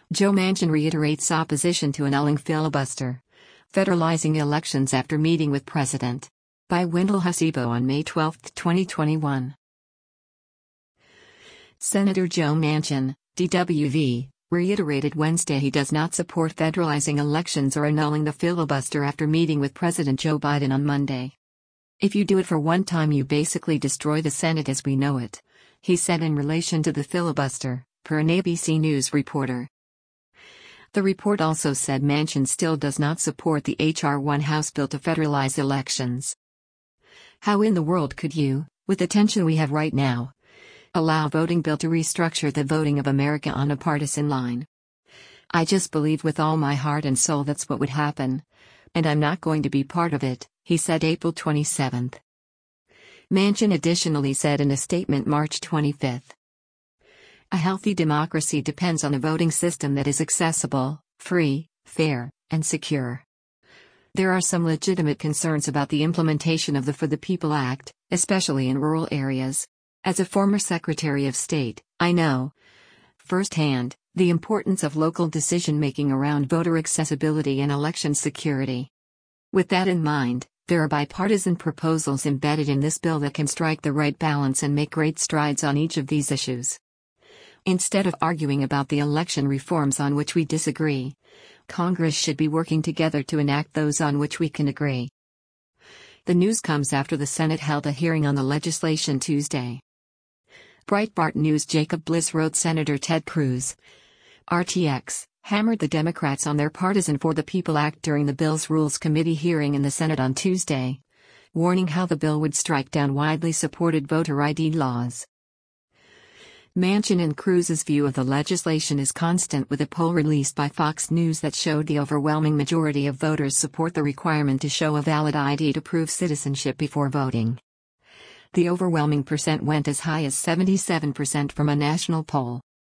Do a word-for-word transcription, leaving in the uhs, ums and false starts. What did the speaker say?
Joe Manchin reiterates opposition to annulling filibuster. Federalizing elections after meeting with President. By Wendell Hasebo on May twelfth, twenty twenty-one. Senator Joe Manchin, D W V, reiterated Wednesday he does not support federalizing elections or annulling the filibuster after meeting with President Joe Biden on Monday. "If you do it for one time, you basically destroy the Senate as we know it," he said in relation to the filibuster, per an A B C News reporter. The report also said Manchin still does not support the H R one House bill to federalize elections. "How in the world could you, with the tension we have right now, allow voting bill to restructure the voting of America on a partisan line? I just believe with all my heart and soul that's what would happen. And I'm not going to be part of it," he said April twenty-seventh. Manchin additionally said in a statement March twenty-fifth. "A healthy democracy depends on a voting system that is accessible, free, fair, and secure. There are some legitimate concerns about the implementation of the For the People Act, especially in rural areas. As a former Secretary of State, I know firsthand the importance of local decision-making around voter accessibility and election security. With that in mind, there are bipartisan proposals embedded in this bill that can strike the right balance and make great strides on each of these issues. Instead of arguing about the election reforms on which we disagree, Congress should be working together to enact those on which we can agree." The news comes after the Senate held a hearing on the legislation Tuesday. Breitbart News' Jacob Bliss wrote Senator Ted Cruz, R T X, hammered the Democrats on their partisan For the People Act during the bill's Rules Committee hearing in the Senate on Tuesday, warning how the bill would strike down widely supported voter I D laws. Manchin and Cruz's view of the legislation is consistent with a poll released by Fox News that showed the overwhelming majority of voters support the requirement to show a valid I D to prove citizenship before voting. The overwhelming percent went as high as seventy-seven percent from a national poll.